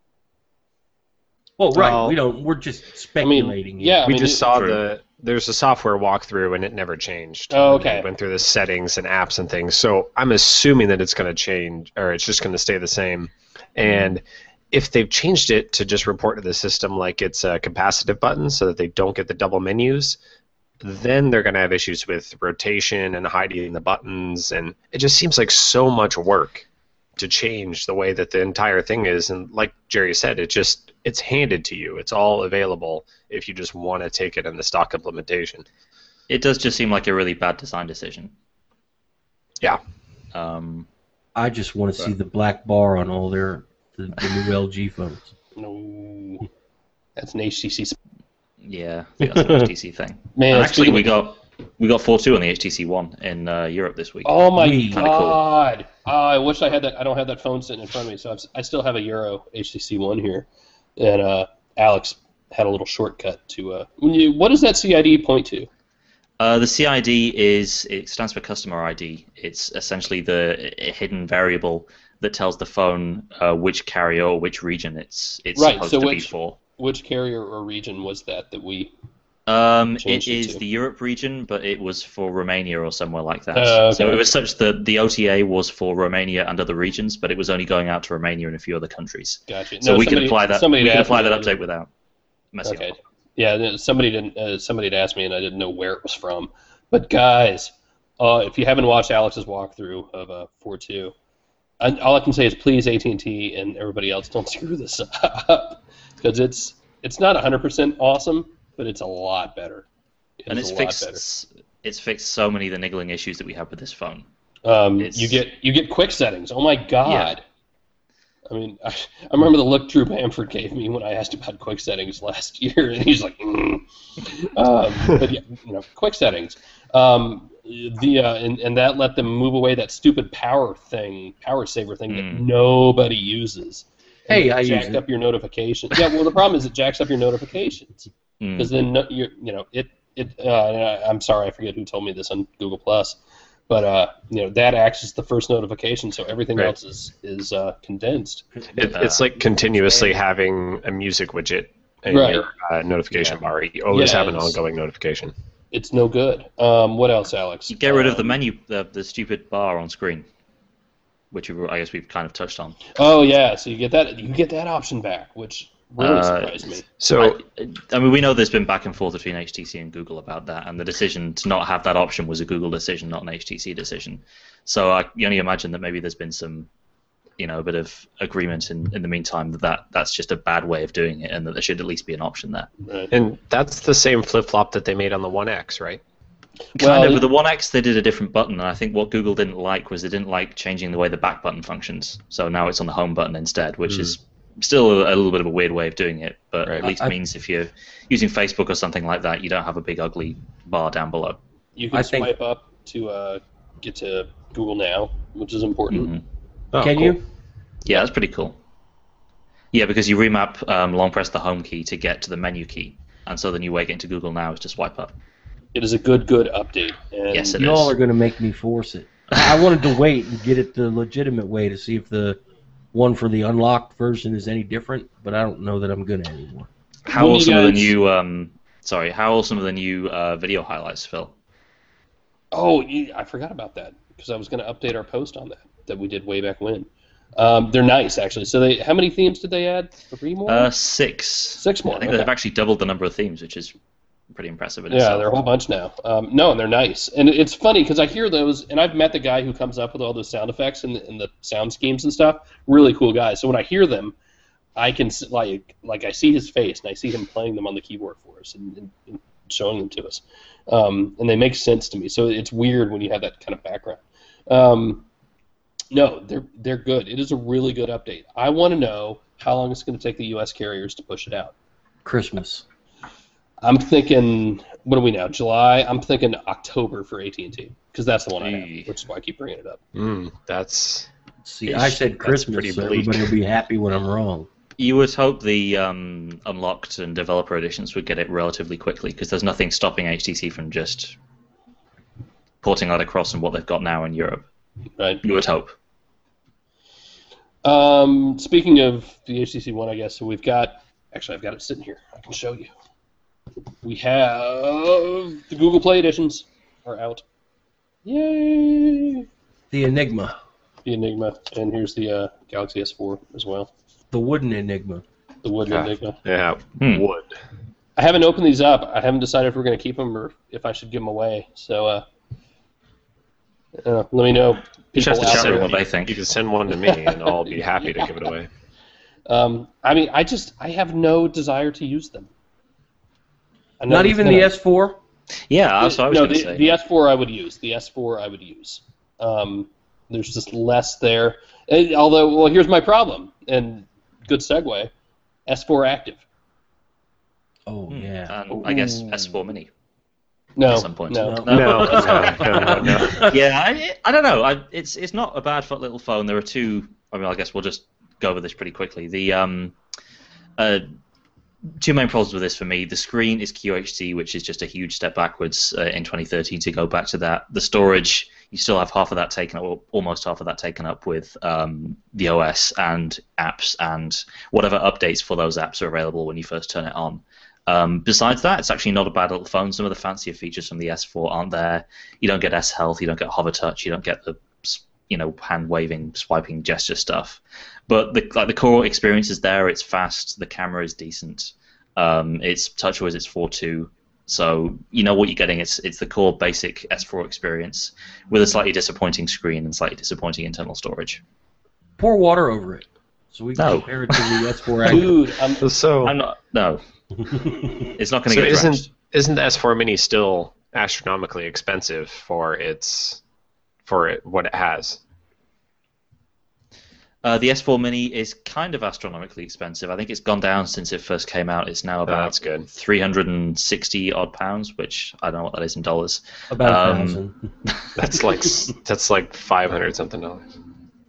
Well, right. Well, We're just speculating. yeah. We just saw True. there's a software walkthrough and it never changed. Oh, okay. We went through the settings and apps and things. So I'm assuming that it's going to change, or it's just going to stay the same. And if they've changed it to just report to the system like it's a capacitive button so that they don't get the double menus, then they're going to have issues with rotation and hiding the buttons. And it just seems like so much work to change the way that the entire thing is. And like Jerry said, it's handed to you. It's all available if you just want to take it in the stock implementation. It does just seem like a really bad design decision. Yeah. I just want to see the black bar on all the new LG phones. No, that's an HTC. Yeah, I think that's an HTC thing. Man, and actually, speaking we got 4.2 on the HTC One in Europe this week. Oh my Kinda cool. God! I wish I had that. I don't have that phone sitting in front of me, so I still have a Euro HTC One here, and Alex had a little shortcut to. What does that CID point to? The CID it stands for customer ID. It's essentially the hidden variable that tells the phone which carrier or which region it's Right, supposed so to be for. Which carrier or region was that we? It changed it is to? the Europe region, but it was for Romania or somewhere like that. Okay. So it was such that the OTA was for Romania and other regions, but it was only going out to Romania and a few other countries. Gotcha. So No, we can apply that. somebody We had can asked apply me that the other update without messing Okay. up. Yeah, somebody didn't. Somebody had asked me, and I didn't know where it was from. But guys, if you haven't watched Alex's walkthrough of 4.2, all I can say is please AT&T and everybody else don't screw this up, because it's not 100% awesome, but it's a lot better. And it's fixed so many of the niggling issues that we have with this phone. You get quick settings. Oh my God. I mean, I remember the look Drew Bamford gave me when I asked about quick settings last year, and he's like, but yeah, quick settings. And that let them move away that stupid power saver thing that nobody uses. Hey, I use jacked it. up your notifications. Yeah, well, the problem is it jacks up your notifications because then I'm sorry, I forget who told me this on Google Plus. But that acts as the first notification, so everything else is condensed. It's like continuously having a music widget in your notification bar. You always have an ongoing notification. It's no good. What else, Alex? You get rid of the menu, the stupid bar on screen, which I guess we've kind of touched on. Oh yeah, so you get that option back, which really surprised me. So I mean, we know there's been back and forth between HTC and Google about that, and the decision to not have that option was a Google decision, not an HTC decision. So you only imagine that maybe there's been some a bit of agreement in the meantime that's just a bad way of doing it, and that there should at least be an option there. Right. And that's the same flip-flop that they made on the One X, right? Kind of. With the One X, they did a different button, and I think what Google didn't like was they didn't like changing the way the back button functions. So now it's on the home button instead, which is still a little bit of a weird way of doing it, but at least means if you're using Facebook or something like that, you don't have a big ugly bar down below. You can swipe up to get to Google Now, which is important. Mm-hmm. Oh, Can cool. you? Yeah, that's pretty cool. Yeah, because you remap long press the home key to get to the menu key, and so the new way of getting to Google Now is to swipe up. It is a good update. And Yes, it Y'all is. are going to make me force it. I wanted to wait and get it the legitimate way to see if the one for the unlocked version is any different, but I don't know that I'm going to anymore. How Will are you some of the guys- new how are some of the new video highlights, Phil? Oh, I forgot about that because I was going to update our post on that we did way back when. They're nice, actually. So how many themes did they add? 3 more? 6. 6 more. I think okay. they've actually doubled the number of themes, which is pretty impressive in Yeah, itself. they're a whole bunch now. No, and they're nice. And it's funny because I hear those, and I've met the guy who comes up with all those sound effects and the sound schemes and stuff. Really cool guy. So when I hear them, I can like I see his face and I see him playing them on the keyboard for us and showing them to us, and they make sense to me. So it's weird when you have that kind of background. No, they're good. It is a really good update. I want to know how long it's going to take the U.S. carriers to push it out. Christmas. I'm thinking, what are we now? July? I'm thinking October for AT&T because that's the one I have, which is why I keep bringing it up. That's See, I said Christmas, pretty so bleak. everybody will be happy when I'm wrong. You would hope the unlocked and developer editions would get it relatively quickly, because there's nothing stopping HTC from just porting that across on what they've got now in Europe. Right. You would hope. Speaking of the HTC One, I guess, so we've got, actually I've got it sitting here. I can show you. We have the Google Play editions are out. Yay! The Enigma. The Enigma, and here's the Galaxy S4 as well. The wooden Enigma. The wooden Enigma. yeah, wood. I haven't opened these up. I haven't decided if we're going to keep them or if I should give them away. So let me know. You just have to out chat there. with what they think. You can send one to me, and I'll be happy to give it away. I mean, I have no desire to use them. I know Not it's even gonna- the S4? Yeah, that's what I was no, going to say. the S4 I would use. The S4 I would use. There's just less there. Although, well, here's my problem, and good segue. S4 Active. Oh, yeah. And I guess S4 Mini No, at some point. no. No. Yeah, I don't know. It's not a bad little phone. There are two. I mean, I guess we'll just go over this pretty quickly. The two main problems with this for me: the screen is QHD, which is just a huge step backwards in 2013 to go back to that. The storage, you still have half of that taken up, or almost half of that taken up with the OS and apps and whatever updates for those apps are available when you first turn it on. Besides that, it's actually not a bad little phone. Some of the fancier features from the S4 aren't there. You don't get S Health, you don't get Hover Touch, you don't get the hand waving, swiping gesture stuff. But the core experience is there. It's fast. The camera is decent. It's TouchWiz. It's 4.2. So you know what you're getting. It's the core basic S4 experience with a slightly disappointing screen and slightly disappointing internal storage. Pour water over it so we can No. compare it to the S4 Active. Dude, So, I'm not. No, it's not going so to get dredged. isn't the S4 Mini still astronomically expensive for what it has? The S4 Mini is kind of astronomically expensive. I think it's gone down since it first came out. It's now about That's good. 360 odd pounds, which I don't know what that is in dollars. About 1,000. That's like $500 something dollars.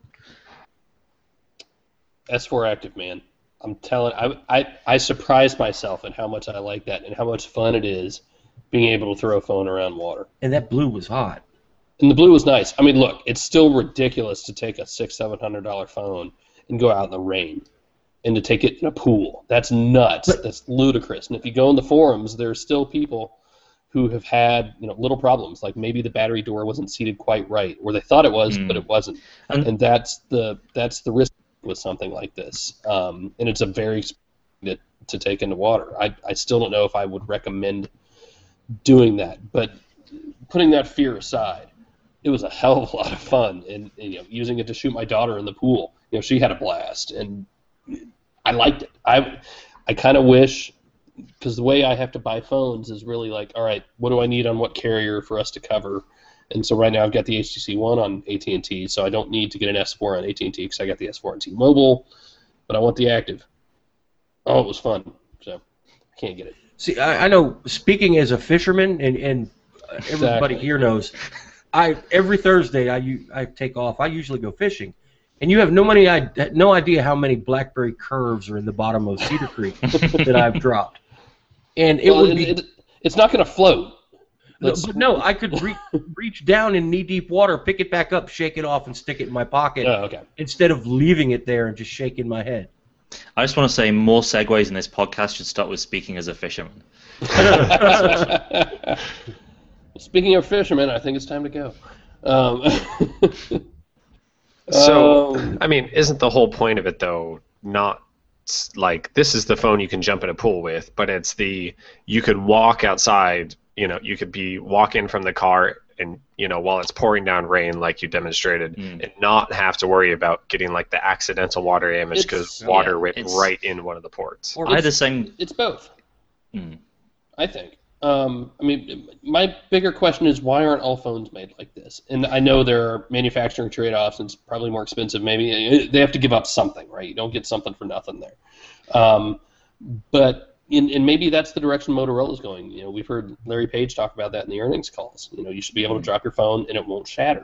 S4 Active, man. I'm telling. I surprised myself at how much I like that and how much fun it is being able to throw a phone around water. And that blue was hot. And the blue was nice. I mean, look, it's still ridiculous to take a $600-700 phone and go out in the rain and to take it in a pool. That's nuts. That's ludicrous. And if you go in the forums, there are still people who have had little problems, like maybe the battery door wasn't seated quite right, or they thought it was, but it wasn't. And that's the risk with something like this. And it's a very expensive to take into water. I still don't know if I would recommend doing that, but putting that fear aside, it was a hell of a lot of fun, and using it to shoot my daughter in the pool. She had a blast, and I liked it. I kind of wish, because the way I have to buy phones is really like, all right, what do I need on what carrier for us to cover? And so right now I've got the HTC One on AT&T, so I don't need to get an S4 on AT&T because I got the S4 on T-Mobile, but I want the active. Oh, it was fun, so I can't get it. See, I know, speaking as a fisherman, and everybody here knows, every Thursday I take off. I usually go fishing. And you have no idea how many blackberry curves are in the bottom of Cedar Creek that I've dropped. And it's not going to float. But no, I could reach down in knee-deep water, pick it back up, shake it off, and stick it in my pocket instead of leaving it there and just shaking my head. I just want to say more segues in this podcast should start with speaking as a fisherman. Speaking of fishermen, I think it's time to go. Isn't the whole point of it, though, not like this is the phone you can jump in a pool with, but it's you could walk outside, you could walk in from the car and, while it's pouring down rain like you demonstrated and not have to worry about getting like the accidental water damage because water went right in one of the ports. I had the same. It's both. I think. My bigger question is why aren't all phones made like this? And I know there are manufacturing trade-offs, and it's probably more expensive. Maybe they have to give up something, right? You don't get something for nothing there. But maybe that's the direction Motorola's going. We've heard Larry Page talk about that in the earnings calls. You should be able to drop your phone and it won't shatter.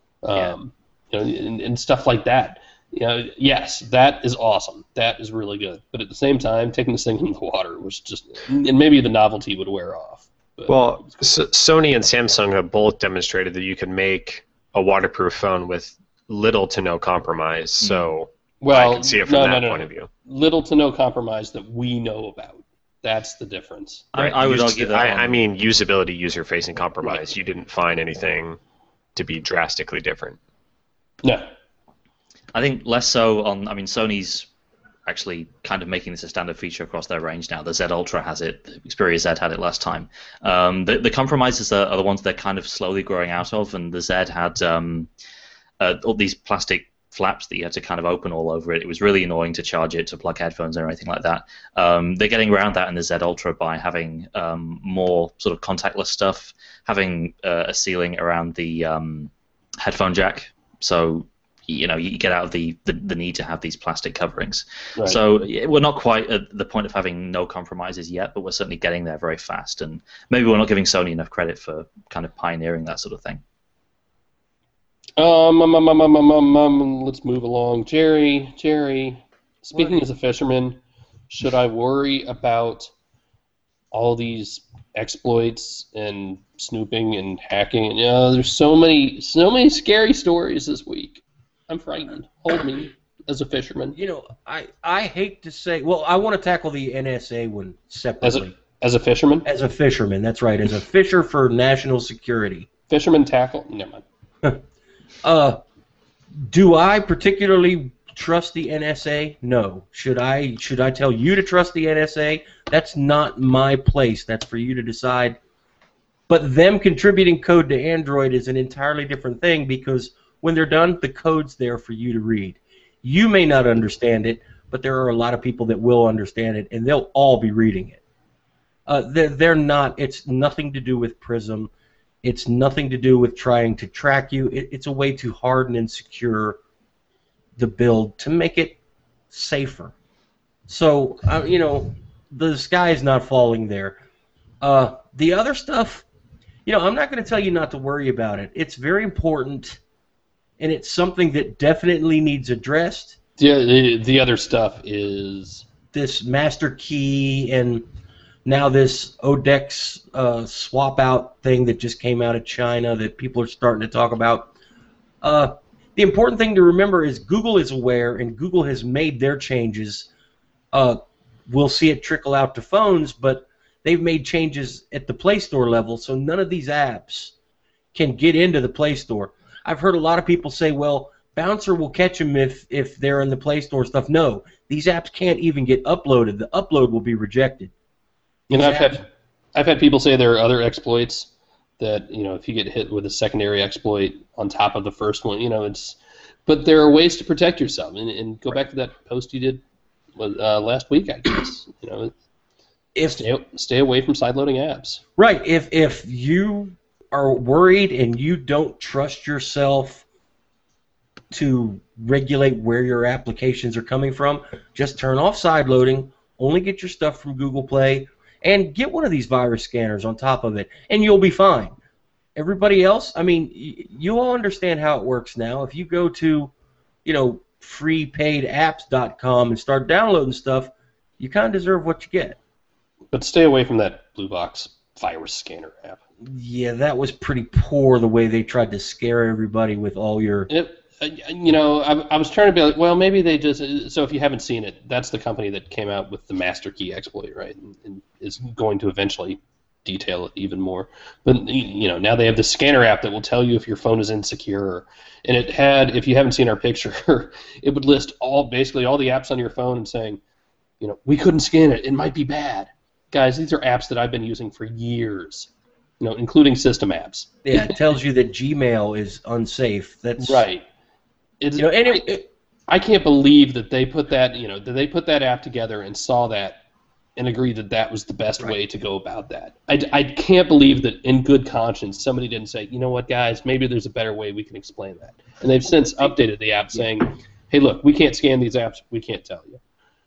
And stuff like that. Yes, that is awesome. That is really good. But at the same time, taking this thing in the water was just, and maybe the novelty would wear off. Well, Sony and Samsung have both demonstrated that you can make a waterproof phone with little to no compromise. So I can see it from that point of view. Little to no compromise that we know about. That's the difference. Right. I would argue that. I mean, usability, user-facing compromise. Right. You didn't find anything to be drastically different. No. I think less so on. Sony's actually kind of making this a standard feature across their range now. The Z Ultra has it. The Xperia Z had it last time. The compromises are the ones they're kind of slowly growing out of, and the Z had all these plastic flaps that you had to kind of open all over it. It was really annoying to charge it, to plug headphones or anything like that. They're getting around that in the Z Ultra by having more sort of contactless stuff, having a sealing around the headphone jack. So you get out of the need to have these plastic coverings. Right. So we're not quite at the point of having no compromises yet, but we're certainly getting there very fast. And maybe we're not giving Sony enough credit for kind of pioneering that sort of thing. Let's move along. Jerry, speaking as a fisherman, should I worry about all these exploits and snooping and hacking? There's so many scary stories this week. I'm frightened. Hold me as a fisherman. I hate to say. Well, I want to tackle the NSA one separately. As a fisherman? As a fisherman, that's right. As a fisher for national security. Fisherman tackle? Never mind. Do I particularly trust the NSA? No. Should I tell you to trust the NSA? That's not my place. That's for you to decide. But them contributing code to Android is an entirely different thing because when they're done, the code's there for you to read. You may not understand it, but there are a lot of people that will understand it, and they'll all be reading it. They're not. It's nothing to do with PRISM. It's nothing to do with trying to track you. It's a way to harden and secure the build to make it safer. So, the sky's not falling there. The other stuff, I'm not going to tell you not to worry about it. It's very important. And it's something that definitely needs addressed. Yeah, the other stuff is this master key and now this ODEX swap out thing that just came out of China that people are starting to talk about. The important thing to remember is Google is aware and Google has made their changes. We'll see it trickle out to phones, but they've made changes at the Play Store level, so none of these apps can get into the Play Store. I've heard a lot of people say, well, Bouncer will catch them if they're in the Play Store stuff. No, these apps can't even get uploaded. The upload will be rejected. I've had people say there are other exploits that, if you get hit with a secondary exploit on top of the first one, but there are ways to protect yourself. And go back to that post you did last week, I guess. Stay away from sideloading apps. Right. If you are worried and you don't trust yourself to regulate where your applications are coming from, just turn off sideloading, only get your stuff from Google Play, and get one of these virus scanners on top of it, and you'll be fine. Everybody else, you all understand how it works now. If you go to, freepaidapps.com and start downloading stuff, you kind of deserve what you get. But stay away from that Blue Box virus scanner app. Yeah, that was pretty poor the way they tried to scare everybody with all your... I was trying to be like, well, maybe they just... So if you haven't seen it, that's the company that came out with the master key exploit, right? And is going to eventually detail it even more. But, now they have the scanner app that will tell you if your phone is insecure. And it had, if you haven't seen our picture, it would list basically all the apps on your phone and saying, we couldn't scan it. It might be bad. Guys, these are apps that I've been using for years, including system apps. Yeah, it tells you that Gmail is unsafe. That's right. I can't believe that they put that, they put that app together and saw that and agreed that that was the best way to go about that. I can't believe that in good conscience somebody didn't say, you know what, guys, maybe there's a better way we can explain that. And they've since updated the app saying, hey, look, we can't scan these apps, we can't tell you.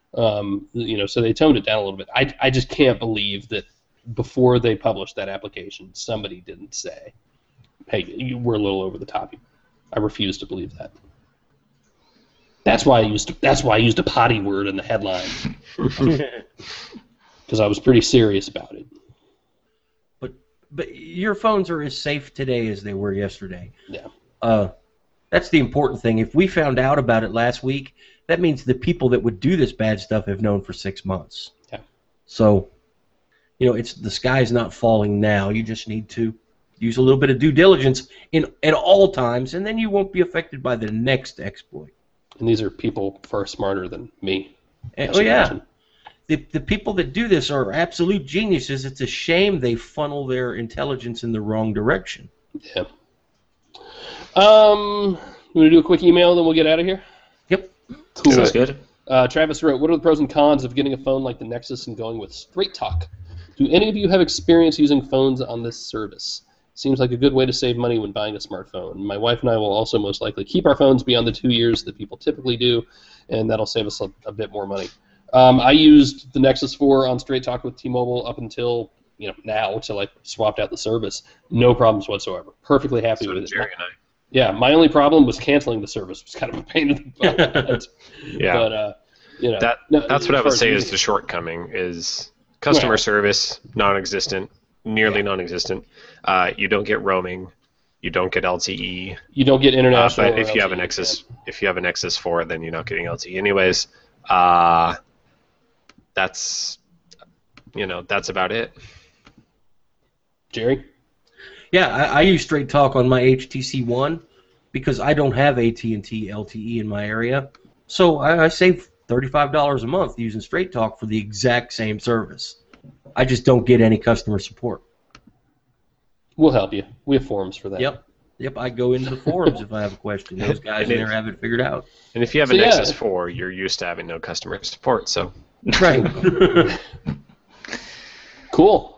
So they toned it down a little bit. I just can't believe that before they published that application, somebody didn't say, hey, we're a little over the top. I refuse to believe that. That's why I used a potty word in the headline. Because I was pretty serious about it. But your phones are as safe today as they were yesterday. Yeah. That's the important thing. If we found out about it last week, that means the people that would do this bad stuff have known for 6 months. Yeah. So, it's the sky's not falling now. You just need to use a little bit of due diligence at all times, and then you won't be affected by the next exploit. And these are people far smarter than me. Oh, yeah. The people that do this are absolute geniuses. It's a shame they funnel their intelligence in the wrong direction. Yeah. You want to do a quick email, then we'll get out of here? Yep. Cool. Sounds good. Travis wrote, what are the pros and cons of getting a phone like the Nexus and going with Straight Talk? Do any of you have experience using phones on this service? Seems like a good way to save money when buying a smartphone. My wife and I will also most likely keep our phones beyond the 2 years that people typically do, and that'll save us a bit more money. I used the Nexus 4 on Straight Talk with T-Mobile up until now, till I swapped out the service. No problems whatsoever. Perfectly happy with it. Jerry and I. Yeah, my only problem was canceling the service. It was kind of a pain in the butt. Yeah. But, that's what I would say is the shortcoming is customer service, non-existent, nearly non-existent. You don't get roaming. You don't get LTE. You don't get international. But if you have a Nexus 4, then you're not getting LTE. Anyways, that's about it. Jerry? Yeah, I use Straight Talk on my HTC One because I don't have AT&T LTE in my area. So I save $35 a month using Straight Talk for the exact same service. I just don't get any customer support. We'll help you. We have forums for that. Yep. I go into the forums if I have a question. Those guys in there have it figured out. And if you have a Nexus 4, you're used to having no customer support. So right. Cool.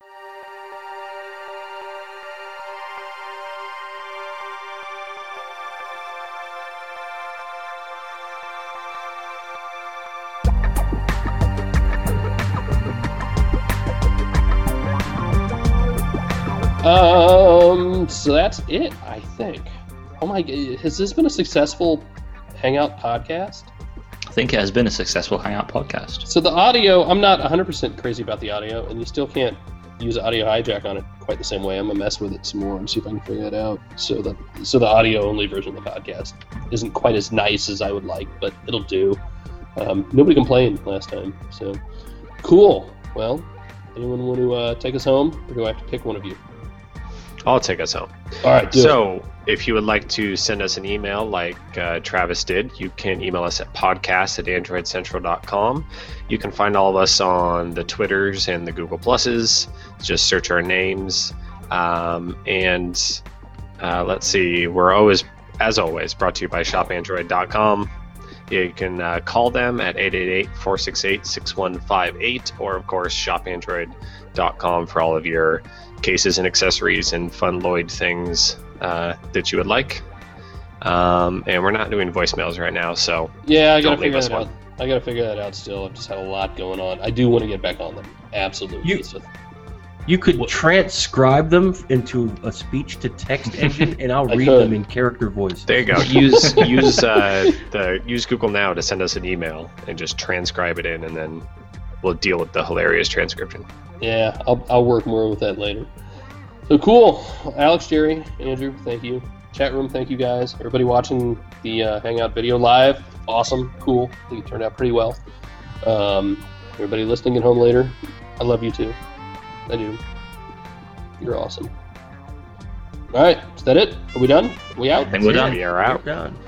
So that's it, I think. Oh my, has this been a successful Hangout podcast? I think it has been a successful Hangout podcast. So the audio, I'm not 100% crazy about the audio, and you still can't use Audio Hijack on it quite the same way. I'm going to mess with it some more and see if I can figure that out. So the audio-only version of the podcast isn't quite as nice as I would like, but it'll do. Nobody complained last time, so cool. Well, anyone want to take us home, or do I have to pick one of you? I'll take us home. All right, so if you would like to send us an email like Travis did, you can email us at podcast@androidcentral.com. You can find all of us on the Twitters and the Google Pluses. Just search our names. And let's see, we're always, as always, brought to you by shopandroid.com. You can call them at 888-468-6158, or of course shopandroid.com for all of your cases and accessories and fun Lloyd things that you would like. And we're not doing voicemails right now, so yeah, I gotta don't leave figure us that out. one. I gotta figure that out still. I've just had a lot going on. I do want to get back on them. Absolutely. You could transcribe them into a speech-to-text engine, and I'll read could. them in character voice. There you go. Use Google Now to send us an email and just transcribe it in, and then we'll deal with the hilarious transcription. Yeah, I'll work more with that later. So cool. Alex, Jerry, Andrew, thank you. Chat room, thank you guys. Everybody watching the Hangout video live, awesome, cool. I think it turned out pretty well. Everybody listening at home later, I love you too. I do. You're awesome. All right, is that it? Are we done? Are we out? I think we're done. We are out. We're done.